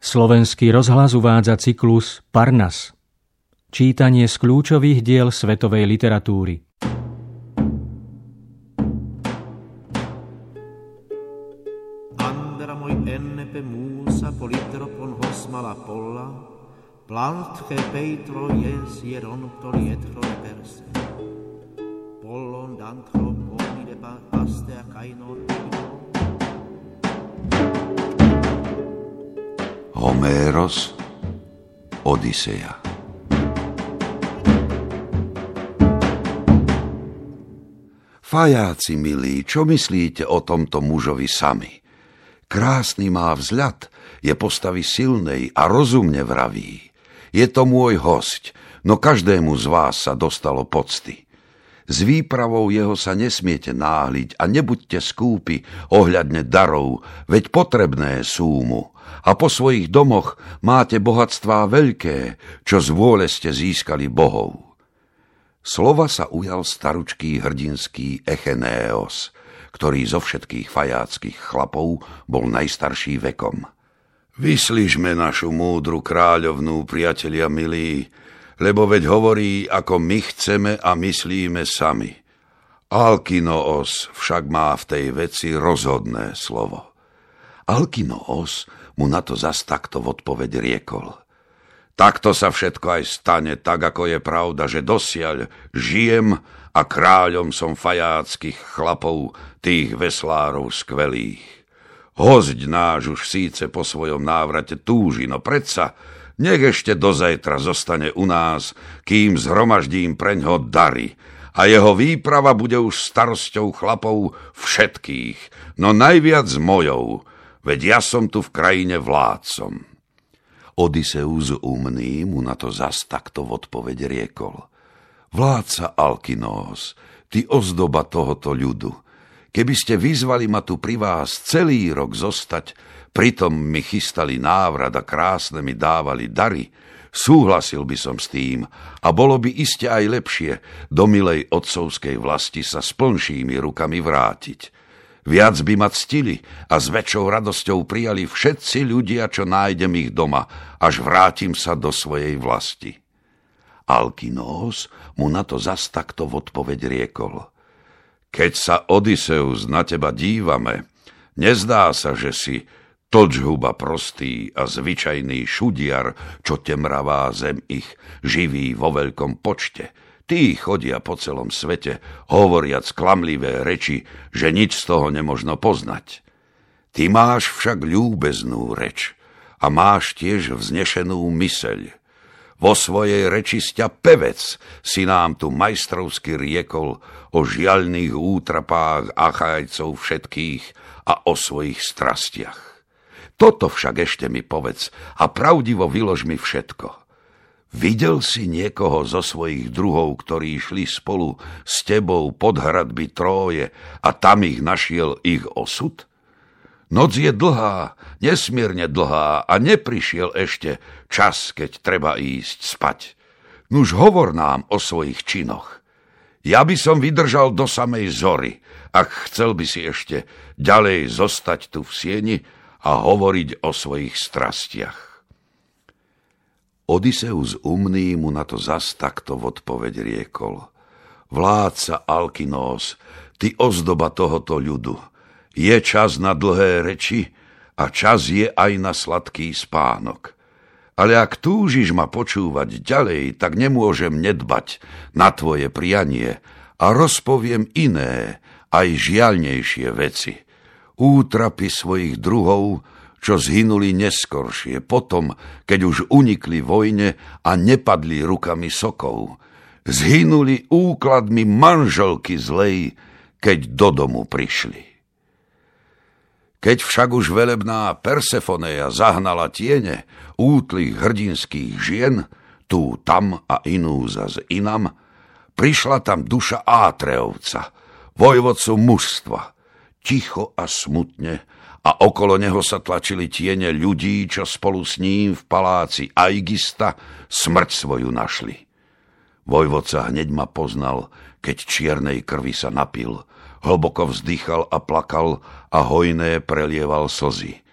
Slovenský rozhlas uvádza cyklus Parnas. Čítanie z kľúčových diel svetovej literatúry. Andra moj ennepe musa politropon hosmala polla, plantche peitro jes hieron tolietro perse. Pollon dantro pomide paste a kainor. Homéros, Odiseja. Fajáci milí, čo myslíte o tomto mužovi sami? Krásny má vzľad, je postavy silnej a rozumne vraví. Je to môj hosť, no každému z vás sa dostalo pocty. S výpravou jeho sa nesmiete náhliť a nebuďte skúpi ohľadne darov, veď potrebné sú mu. A po svojich domoch máte bohatstvá veľké, čo z vôle ste získali bohov. Slova sa ujal staručký hrdinský Echenéos, ktorý zo všetkých fajáckých chlapov bol najstarší vekom. Vyslížme našu múdru kráľovnú, priatelia milí, lebo veď hovorí, ako my chceme a myslíme sami. Alkinoos však má v tej veci rozhodné slovo. Alkinoos mu na to zas takto v odpoveď riekol. Takto sa všetko aj stane, tak ako je pravda, že dosiaľ žijem a kráľom som fajáckych chlapov, tých veslárov skvelých. Hosť náš už síce po svojom návrate túži, no predsa nech ešte dozajtra zostane u nás, kým zhromaždím preňho dary a jeho výprava bude už starosťou chlapov všetkých, no najviac mojou, veď ja som tu v krajine vládcom. Odiseus umný mu na to zas takto v odpoveď riekol. Vládca Alkinoos, ty ozdoba tohoto ľudu, keby ste vyzvali ma tu pri vás celý rok zostať, pritom mi chystali návrat a krásne mi dávali dary, súhlasil by som s tým a bolo by iste aj lepšie do milej otcovskej vlasti sa s plnšími rukami vrátiť. Viac by ma ctili a s väčšou radosťou prijali všetci ľudia, čo nájdem ich doma, až vrátim sa do svojej vlasti. Alkinoos mu na to zas takto v odpoveď riekol. Keď sa, Odiseus, na teba dívame, nezdá sa, že si tlčhuba prostý a zvyčajný šudiar, čo temravá zem ich živí vo veľkom počte. Tí chodia po celom svete, hovoriac klamlivé reči, že nič z toho nemožno poznať. Ty máš však ľúbeznú reč a máš tiež vznešenú myseľ. Vo svojej reči sťa pevec si nám tu majstrovsky riekol o žiaľných útrapách Achajcov všetkých a o svojich strastiach. Toto však ešte mi povedz a pravdivo vylož mi všetko. Videl si niekoho zo svojich druhov, ktorí šli spolu s tebou pod hradby Tróje a tam ich našiel ich osud? Noc je dlhá, nesmierne dlhá a neprišiel ešte čas, keď treba ísť spať. Nuž hovor nám o svojich činoch. Ja by som vydržal do samej zory, ak chcel by si ešte ďalej zostať tu v sieni a hovoriť o svojich strastiach. Odiseus umný mu na to zas takto v odpoveď riekol. Vládca Alkinoos, ty ozdoba tohoto ľudu, je čas na dlhé reči a čas je aj na sladký spánok. Ale ak túžiš ma počúvať ďalej, tak nemôžem nedbať na tvoje prianie a rozpoviem iné, aj žiaľnejšie veci. Útrapy svojich druhov, čo zhynuli neskoršie, potom, keď už unikli vojne a nepadli rukami sokov. Zhynuli úkladmi manželky zlej, keď do domu prišli. Keď však už velebná Persefoneja zahnala tiene útlých hrdinských žien, tú tam a inú zas inam, prišla tam duša Átreovca, vojvodcu mužstva, ticho a smutne, a okolo neho sa tlačili tiene ľudí, čo spolu s ním v paláci Aigista smrť svoju našli. Vojvodca hneď ma poznal, keď čiernej krvi sa napil, hlboko vzdychal a plakal a hojné prelieval slzy.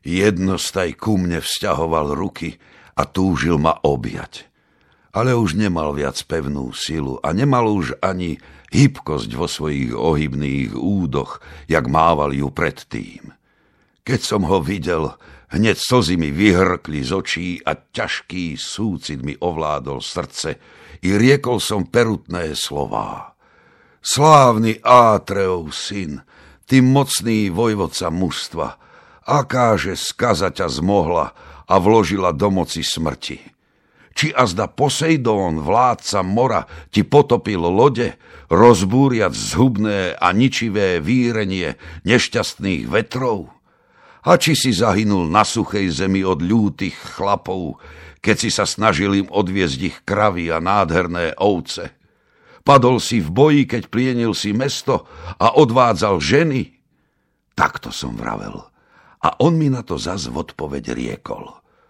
Jednostaj ku mne vzťahoval ruky a túžil ma objať. Ale už nemal viac pevnú silu a nemal už ani hybkosť vo svojich ohybných údoch, jak mával ju predtým. Keď som ho videl, hneď slzy mi vyhrkli z očí a ťažký súcit mi ovládol srdce i riekol som perutné slová. Slávny Átreov syn, ty mocný vojvodca mužstva, akáže skaza ťa zmohla a vložila do moci smrti. Či azda Poseidón, vládca mora, ti potopil lode, rozbúriac zhubné a ničivé vírenie nešťastných vetrov? A či si zahynul na suchej zemi od ľútych chlapov, keď si sa snažil im odviezť ich kravy a nádherné ovce? Padol si v boji, keď plienil si mesto a odvádzal ženy? Takto som vravel. A on mi na to zas v odpoveď riekol.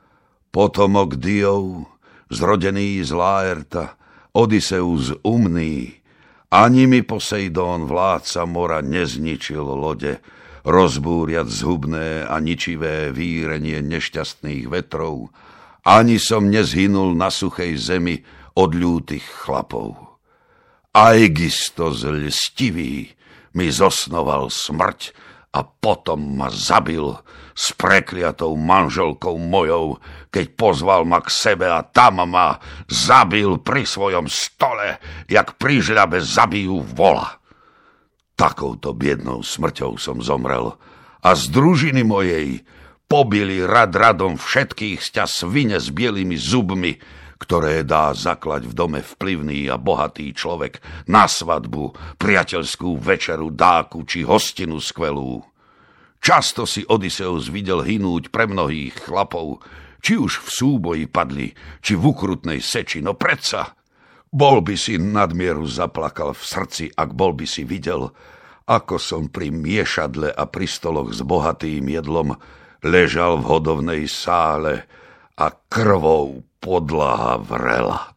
Potomok Diov, zrodený z Laerta, Odysseus umný, ani mi Poseidón, vládca mora, nezničil lode, rozbúriac zhubné a ničivé vírenie nešťastných vetrov, ani som nezhynul na suchej zemi od ľútych chlapov. Aigistos lstivý mi zosnoval smrť a potom ma zabil s prekliatou manželkou mojou, keď pozval ma k sebe a tam ma zabil pri svojom stole, jak pri žľabe zabijú vola. Takouto biednou smrťou som zomrel a z družiny mojej pobili rad radom všetkých sťa svine s bielými zubmi, ktoré dá zaklať v dome vplyvný a bohatý človek na svadbu, priateľskú večeru, dáku či hostinu skvelú. Často si Odysseus videl hynúť pre mnohých chlapov, či už v súboji padli, či v ukrutnej seči, no predsa bol by si nadmieru zaplakal v srdci, ak bol by si videl, ako som pri miešadle a pri stoloch s bohatým jedlom ležal v hodovnej sále a krvou podlaha vrela.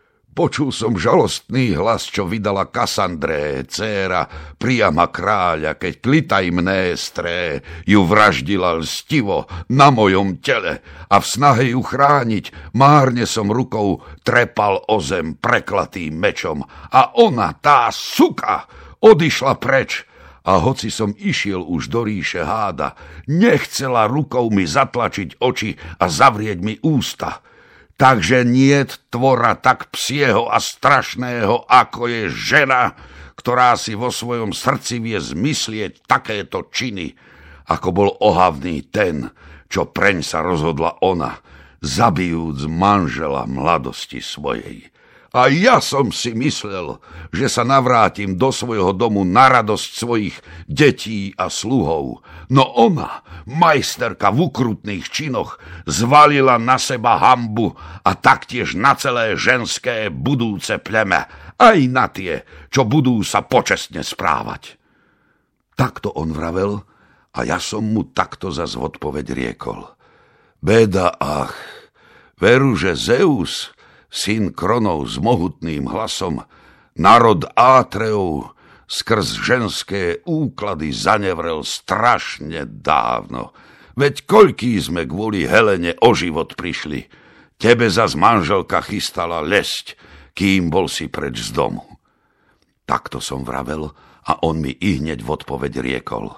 Počul som žalostný hlas, čo vydala Kassandré, dcéra Priama kráľa, keď Klitajmnéstré ju vraždila lstivo na mojom tele a v snahe ju chrániť márne som rukou trepal o zem preklatým mečom a ona, tá suka, odišla preč a hoci som išiel už do ríše háda, nechcela rukou mi zatlačiť oči a zavrieť mi ústa. Takže niet tvora tak psieho a strašného, ako je žena, ktorá si vo svojom srdci vie zmyslieť takéto činy, ako bol ohavný ten, čo preň sa rozhodla ona, zabijúc manžela mladosti svojej. A ja som si myslel, že sa navrátim do svojho domu na radosť svojich detí a sluhov. No ona, majsterka v ukrutných činoch, zvalila na seba hanbu a taktiež na celé ženské budúce pleme, aj na tie, čo budú sa počestne správať. Takto on vravel a ja som mu takto zas v odpoveď riekol. Beda, ach, veru, že Zeus, syn Kronov s mohutným hlasom, národ Átreov skrz ženské úklady zanevrel strašne dávno. Veď koľký sme kvôli Helene o život prišli. Tebe zas manželka chystala lesť, kým bol si preč z domu. Takto som vravel a on mi ihneď v odpoveď riekol.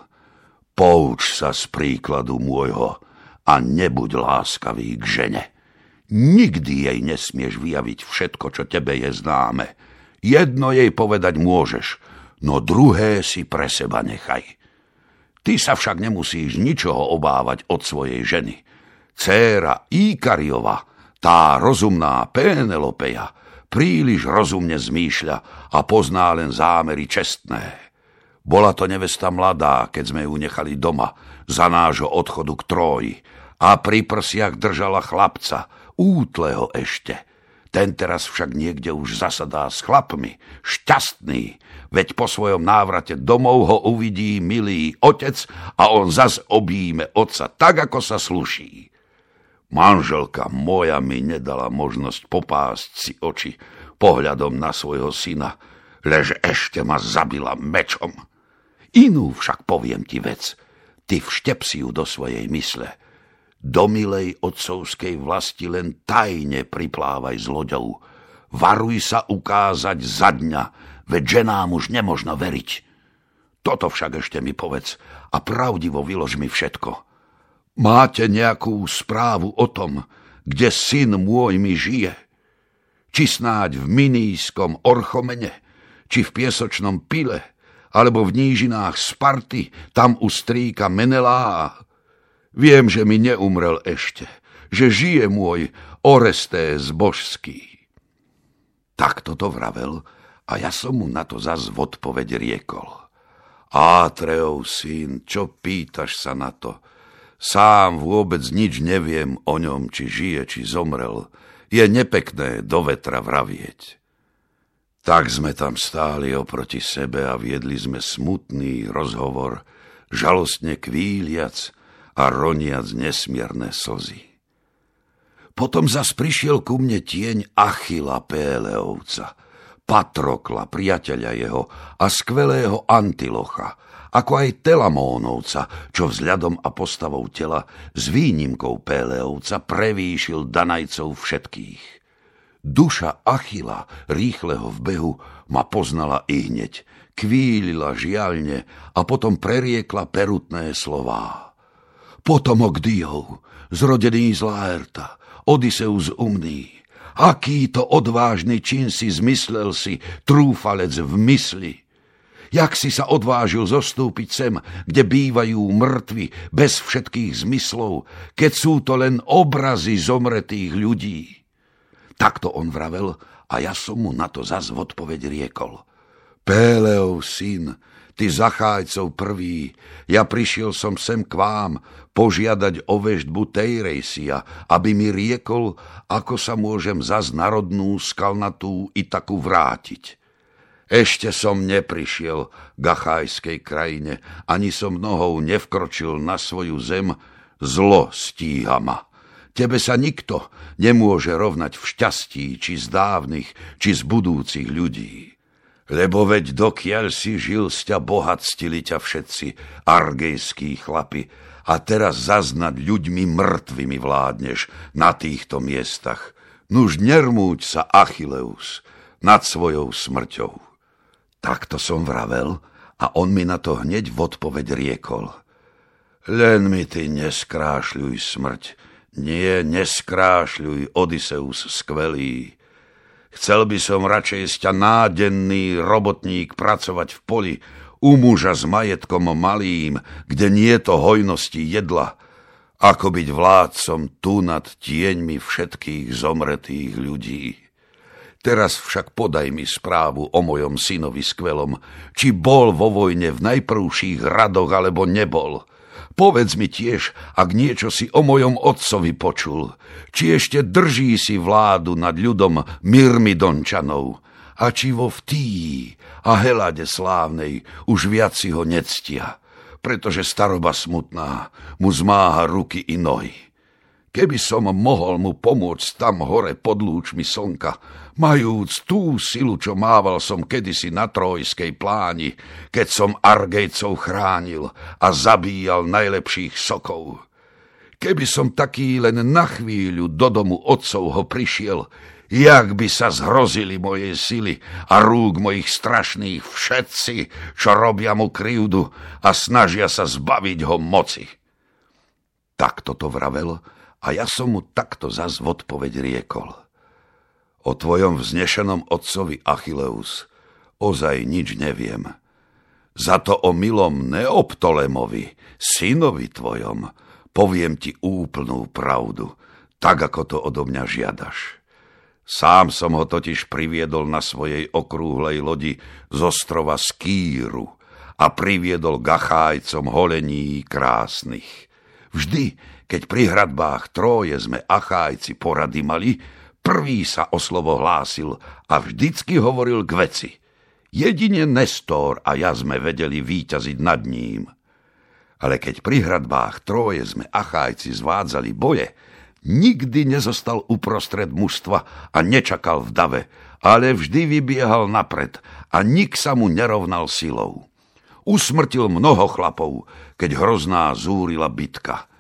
Pouč sa z príkladu môjho a nebuď láskavý k žene. Nikdy jej nesmieš vyjaviť všetko, čo tebe je známe. Jedno jej povedať môžeš, no druhé si pre seba nechaj. Ty sa však nemusíš ničoho obávať od svojej ženy. Dcéra Íkariova, tá rozumná Pénelopeja, príliš rozumne zmýšľa a pozná len zámery čestné. Bola to nevesta mladá, keď sme ju nechali doma za nášho odchodu k Tróji a pri prsiach držala chlapca, útleho ešte. Ten teraz však niekde už zasadá s chlapmi, šťastný, veď po svojom návrate domov ho uvidí milý otec a on zas objíme otca tak, ako sa sluší. Manželka moja mi nedala možnosť popásť si oči pohľadom na svojho syna, lež ešte ma zabila mečom. Inú však poviem ti vec, ty vštep si ju do svojej mysle. Do milej otcovskej vlasti len tajne priplávaj z loďou. Varuj sa ukázať za dňa, veď ženám už nemožno veriť. Toto však ešte mi povedz a pravdivo vylož mi všetko. Máte nejakú správu o tom, kde syn môj mi žije? Či snáď v Minijskom Orchomene, či v Piesočnom Pile, alebo v nížinách Sparty, tam u strýka Menelá. Viem, že mi neumrel ešte, že žije môj Orestés božský. Takto to vravel a ja som mu na to zas v odpoveď riekol. Átreov syn, čo pýtaš sa na to? Sám vôbec nič neviem o ňom, či žije, či zomrel. Je nepekné do vetra vravieť. Tak sme tam stáli oproti sebe a viedli sme smutný rozhovor, žalostne kvíliac a roniac nesmierne slzy. Potom zas prišiel ku mne tieň Achila Péleovca, Patrokla, priateľa jeho, a skvelého Antilocha, ako aj Telamónovca, čo vzhľadom a postavou tela s výnimkou Péleovca prevýšil Danajcov všetkých. Duša Achila, rýchleho v behu, ma poznala ihneď, kvílila žiaľne a potom preriekla perutné slová. Potomok Diov, zrodený z Laerta, Odysseus umný, aký to odvážny čin si zmyslel si, trúfalec v mysli. Jak si sa odvážil zostúpiť sem, kde bývajú mŕtvi bez všetkých zmyslov, keď sú to len obrazy zomretých ľudí? Takto on vravel a ja som mu na to zas v odpoveď riekol. Péleov syn, ty Zachájcov prvý, ja prišiel som sem k vám požiadať o veštbu Tejrejsia, aby mi riekol, ako sa môžem zas národnú skalnatú Itaku vrátiť. Ešte som neprišiel k Achajskej krajine, ani som nohou nevkročil na svoju zem, zlo stíha ma. Tebe sa nikto nemôže rovnať v šťastí, či z dávnych, či z budúcich ľudí. Lebo veď dokiaľ si žil, sťa bohatstili ťa všetci, argejskí chlapi, a teraz zas nad ľuďmi mŕtvými vládneš na týchto miestach. Nuž nermúť sa, Achilleus, nad svojou smrťou. Takto som vravel a on mi na to hneď v odpoveď riekol. Len mi ty neskrášľuj smrť, nie, neskrášľuj, Odysseus skvelý. Chcel by som radšej sťa nádenný robotník pracovať v poli, u muža s majetkom malým, kde nie to hojnosti jedla, ako byť vládcom tu nad tieňmi všetkých zomretých ľudí. Teraz však podaj mi správu o mojom synovi skvelom, či bol vo vojne v najprvších radoch, alebo nebol. Povedz mi tiež, ak niečo si o mojom otcovi počul, či ešte drží si vládu nad ľudom Myrmidončanov, a či vo Vtíji a Helade slávnej už viac si ho nectia, pretože staroba smutná mu zmáha ruky i nohy. Keby som mohol mu pomôcť tam hore pod lúčmi slnka, majúc tú silu, čo mával som kedysi na Trójskej pláni, keď som Argejcov chránil a zabíjal najlepších sokov. Keby som taký len na chvíľu do domu otcovho prišiel, jak by sa zhrozili moje sily a rúk mojich strašných všetci, čo robia mu krivdu a snažia sa zbaviť ho moci. Takto to vravel a ja som mu takto zas v odpoveď riekol. O tvojom vznešenom otcovi Achilleus ozaj nič neviem. Za to o milom Neoptolemovi, synovi tvojom, poviem ti úplnú pravdu, tak ako to odo mňa žiadaš. Sám som ho totiž priviedol na svojej okrúhlej lodi z ostrova Skýru a priviedol k Achájcom holení krásnych. Vždy, keď pri hradbách Tróje sme Achájci porady mali, prvý sa o slovo hlásil a vždycky hovoril k veci. Jedine Nestor a ja sme vedeli víťaziť nad ním. Ale keď pri hradbách Tróje sme Achájci zvádzali boje, nikdy nezostal uprostred mužstva a nečakal v dave, ale vždy vybiehal napred a nik sa mu nerovnal silou. Usmrtil mnoho chlapov, keď hrozná zúrila bitka.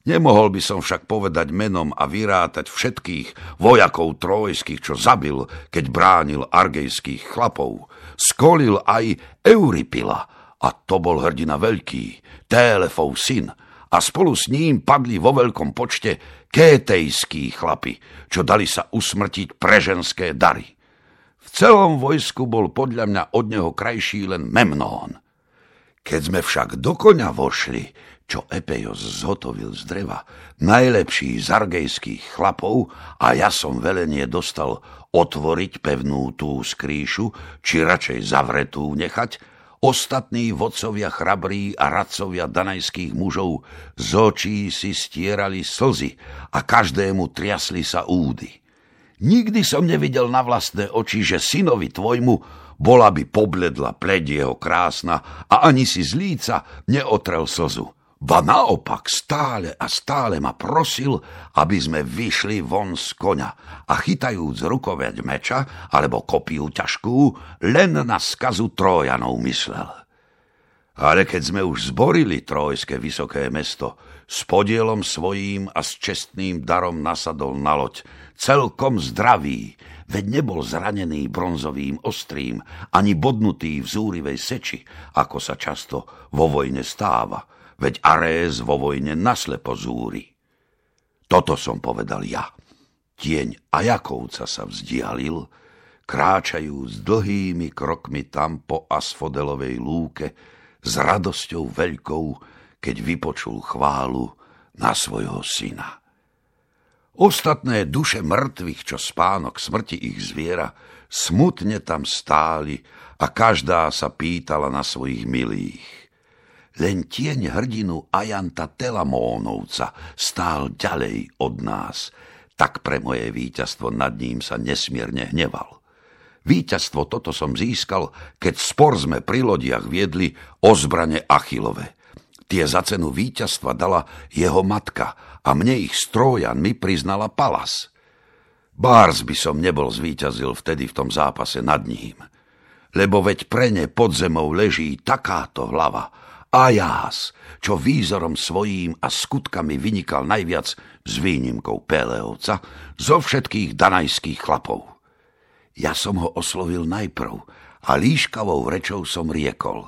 Nemohol by som však povedať menom a vyrátať všetkých vojakov trojských, čo zabil, keď bránil argejských chlapov. Skolil aj Euripila, a to bol hrdina veľký, Télefov syn, a spolu s ním padli vo veľkom počte kétejskí chlapi, čo dali sa usmrtiť pre ženské dary. V celom vojsku bol podľa mňa od neho krajší len Memnón. Keď sme však do koňa vošli, čo Epejos zhotovil z dreva, najlepší z argejských chlapov, a ja som velenie dostal otvoriť pevnú tú skrýšu, či radšej zavretú nechať, ostatní vodcovia chrabrí a radcovia danajských mužov z očí si stierali slzy a každému triasli sa údy. Nikdy som nevidel na vlastné oči, že synovi tvojmu bola by pobledla pleť jeho krásna a ani si z líca neotrel slzu. Ba naopak stále a stále ma prosil, aby sme vyšli von z koňa a chytajúc rukoveď meča alebo kopiu ťažkú, len na skazu Trójanov myslel. Ale keď sme už zborili Trójské vysoké mesto, s podielom svojím a s čestným darom nasadol na loď, celkom zdravý, veď nebol zranený bronzovým ostrým, ani bodnutý v zúrivej seči, ako sa často vo vojne stáva, veď Arés vo vojne naslepo zúri. Toto som povedal ja. Tieň Ajakovca sa vzdialil, kráčajú s dlhými krokmi tam po Asfodelovej lúke, s radosťou veľkou, keď vypočul chválu na svojho syna. Ostatné duše mŕtvych, čo spánok smrti ich zviera, smutne tam stáli a každá sa pýtala na svojich milých. Len tieň hrdinu Ajanta Telamónovca stál ďalej od nás, tak pre moje víťazstvo nad ním sa nesmierne hneval. Víťazstvo toto som získal, keď spor sme pri lodiach viedli o zbrane Achillove. Tie za cenu víťazstva dala jeho matka a mne ich z Trójan mi priznala Palas. Bárs by som nebol zvíťazil vtedy v tom zápase nad ním, lebo veď pre ne pod zemou leží takáto hlava, Ajás, čo výzorom svojím a skutkami vynikal najviac s výnimkou Péleovca zo všetkých danajských chlapov. Ja som ho oslovil najprv a líškavou rečou som riekol: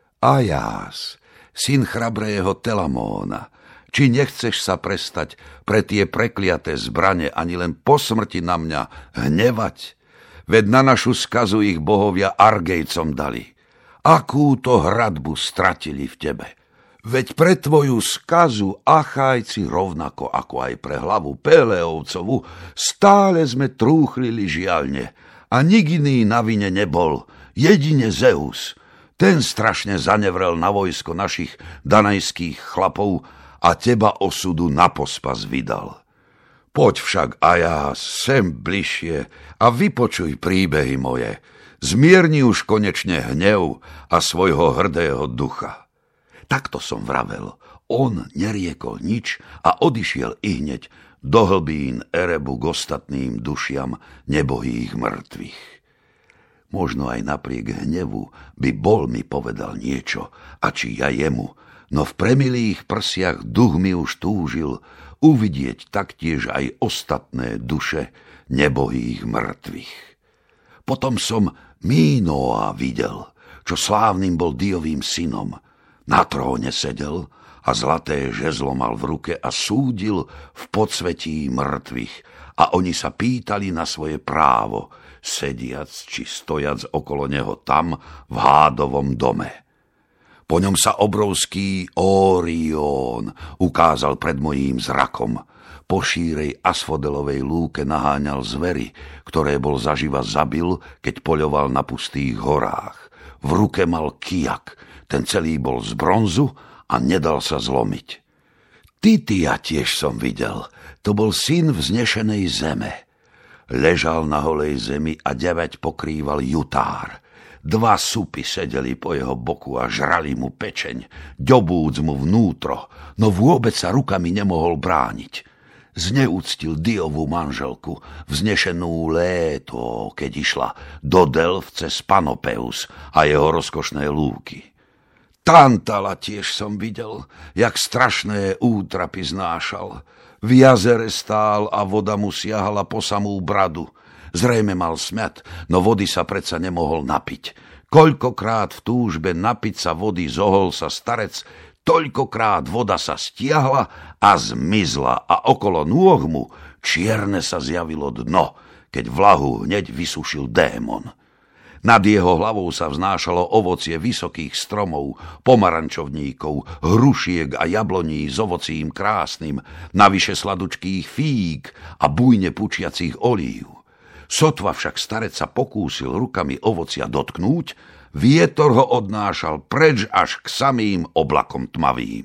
Ajás, syn chrabrého Telamóna, či nechceš sa prestať pre tie prekliaté zbrane ani len po smrti na mňa hnevať? Veď na našu skazu ich bohovia Argejcom dali. Akú to hradbu stratili v tebe? Veď pre tvoju skazu Achajci rovnako ako aj pre hlavu Péleovcovu stále sme trúchlili žiaľne a nik iný na vine nebol, jedine Zeus. Ten strašne zanevrel na vojsko našich danajských chlapov a teba osudu na pospas vydal. Poď však, Ajás, sem bližšie a vypočuj príbehy moje. Zmierni už konečne hnev a svojho hrdého ducha. Takto som vravel, on neriekol nič a odišiel ihneď do hlbín Erebu k ostatným dušiam nebohých mŕtvych. Možno aj napriek hnevu by bol mi povedal niečo, a či ja jemu, no v premilých prsiach duch mi už túžil uvidieť taktiež aj ostatné duše nebohých mŕtvych. Potom som Mínoa videl, čo slávnym bol Diovým synom. Na tróne sedel a zlaté žezlo mal v ruke a súdil v podsvetí mŕtvych. A oni sa pýtali na svoje právo, sediac či stojac okolo neho tam v hádovom dome. Po ňom sa obrovský Órión ukázal pred mojím zrakom. Po šírej Asfodelovej lúke naháňal zvery, ktoré bol zaživa zabil, keď poľoval na pustých horách. V ruke mal kijak, ten celý bol z bronzu a nedal sa zlomiť. Titia tiež som videl, to bol syn vznešenej zeme. Ležal na holej zemi a 9 pokrýval jutár. 2 supy sedeli po jeho boku a žrali mu pečeň, ďobúc mu vnútro, no vôbec sa rukami nemohol brániť. Zneúctil Diovú manželku, vznešenú Léto, keď išla do Delf cez Panopeus a jeho rozkošné lúky. Tantala tiež som videl, jak strašné útrapy znášal. V jazere stál a voda mu siahala po samú bradu. Zrejme mal smäd, no vody sa predsa nemohol napiť. Koľkokrát v túžbe napiť sa vody zohol sa starec, toľkokrát voda sa stiahla a zmizla a okolo nôh mu čierne sa zjavilo dno, keď vlahu hneď vysušil démon. Nad jeho hlavou sa vznášalo ovocie vysokých stromov, pomarančovníkov, hrušiek a jabloní s ovocím krásnym, navyše sladučkých fíg a bujne pučiacich olív. Sotva však starec sa pokúsil rukami ovocia dotknúť, vietor ho odnášal preč až k samým oblakom tmavým.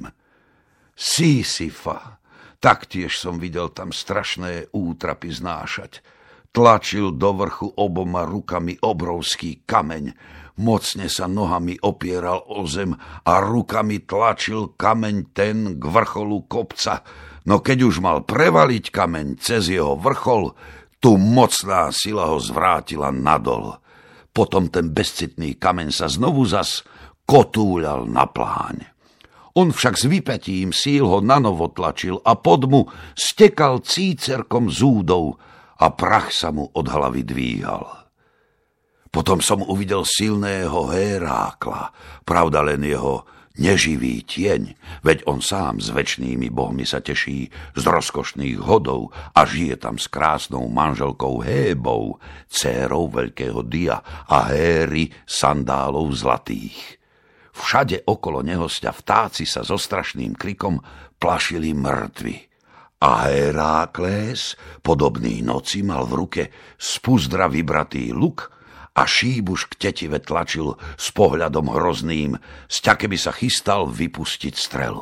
Sísifa, taktiež som videl tam strašné útrapy znášať. Tlačil do vrchu oboma rukami obrovský kameň, mocne sa nohami opieral o zem a rukami tlačil kameň ten k vrcholu kopca, no keď už mal prevaliť kameň cez jeho vrchol, tu mocná sila ho zvrátila nadol. Potom ten bezcitný kameň sa znovu zas kotúľal na pláň. On však s vypätím síl ho nanovo tlačil a pod mu stekal cícerkom zúdov a prach sa mu od hlavy dvíhal. Potom som uvidel silného Hérákla, pravda len jeho neživý tieň, veď on sám s večnými bohmi sa teší z rozkošných hodov a žije tam s krásnou manželkou Hébou, dcérou veľkého Dia a Héry sandálov zlatých. Všade okolo neho vtáci sa so strašným krikom plašili mŕtvi. A Hérákles, podobný noci, mal v ruke z puzdra vybratý luk a šíbuš k tetive tlačil s pohľadom hrozným, sťake by sa chystal vypustiť strelu.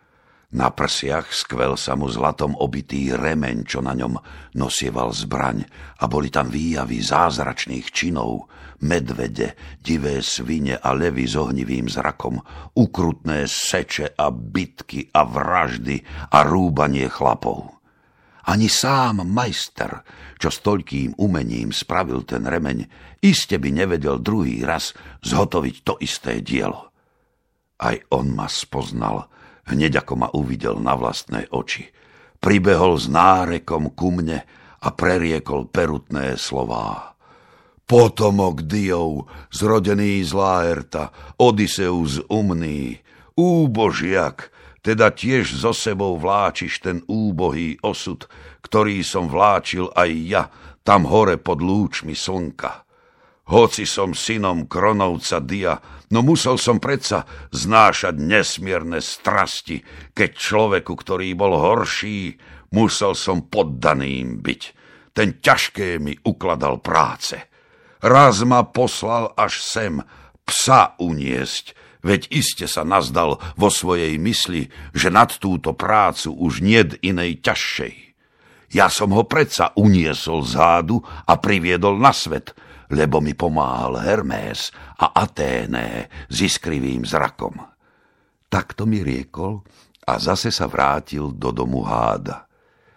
Na prsiach skvel sa mu zlatom obitý remeň, čo na ňom nosieval zbraň, a boli tam výjavy zázračných činov, medvede, divé svine a levy s ohnivým zrakom, ukrutné seče a bitky a vraždy a rúbanie chlapov. Ani sám majster, čo s toľkým umením spravil ten remeň, iste by nevedel druhý raz zhotoviť to isté dielo. Aj on ma spoznal, hneď ako ma uvidel na vlastné oči. Pribehol s nárekom ku mne a preriekol perutné slová. Potomok Diov, zrodený z Laerta, Odysseus umný, úbožiak, teda tiež so sebou vláčiš ten úbohý osud, ktorý som vláčil aj ja, tam hore pod lúčmi slnka. Hoci som synom Kronovca Dia, no musel som predsa znášať nesmierne strasti, keď človeku, ktorý bol horší, musel som poddaným byť. Ten ťažké mi ukladal práce. Raz ma poslal až sem psa uniesť, veď iste sa nazdal vo svojej mysli, že nad túto prácu už niet inej ťažšej. Ja som ho predsa uniesol z hádu a priviedol na svet, lebo mi pomáhal Hermés a Aténé s iskrivým zrakom. Takto mi riekol a zase sa vrátil do domu háda.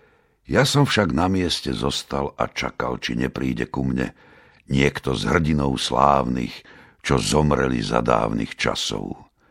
Ja som však na mieste zostal a čakal, či nepríde ku mne niekto z hrdinov slávnych, čo zomreli za dávnych časov.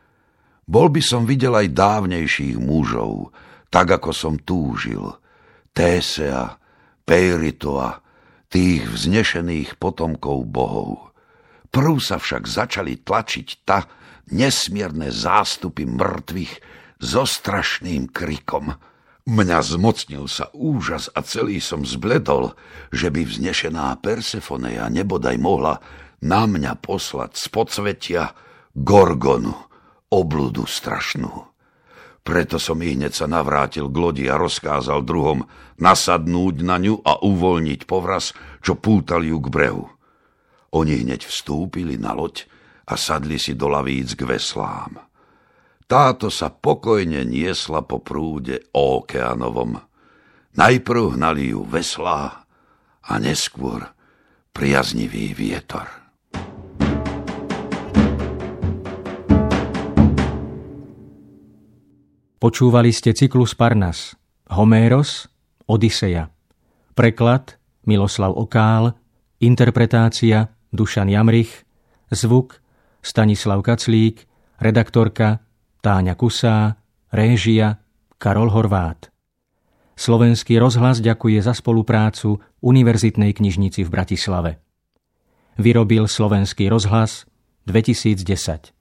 Bol by som videl aj dávnejších mužov, tak ako som túžil, Tésea, Peiritoa, tých vznešených potomkov bohov. Prv sa však začali tlačiť nesmierne zástupy mŕtvych so strašným krikom. Mňa zmocnil sa úžas a celý som zbledol, že by vznešená Persefoneja nebodaj mohla na mňa poslať z podsvetia Gorgonu, obludu strašnú. Preto som hneď sa navrátil k lodi a rozkázal druhom nasadnúť na ňu a uvoľniť povraz, čo pútali ju k brehu. Oni hneď vstúpili na loď a sadli si do lavíc k veslám. Táto sa pokojne niesla po prúde okeanovom. Najprv hnali ju veslá a neskôr priaznivý vietor. Počúvali ste cyklus Parnas, Homéros, Odyseja. Preklad Miloslav Okál, interpretácia Dušan Jamrich, zvuk Stanislav Kaclík Redaktorka Táňa Kusá, réžia Karol Horvát. Slovenský rozhlas ďakuje za spoluprácu Univerzitnej knižnici v Bratislave. Vyrobil Slovenský rozhlas 2010.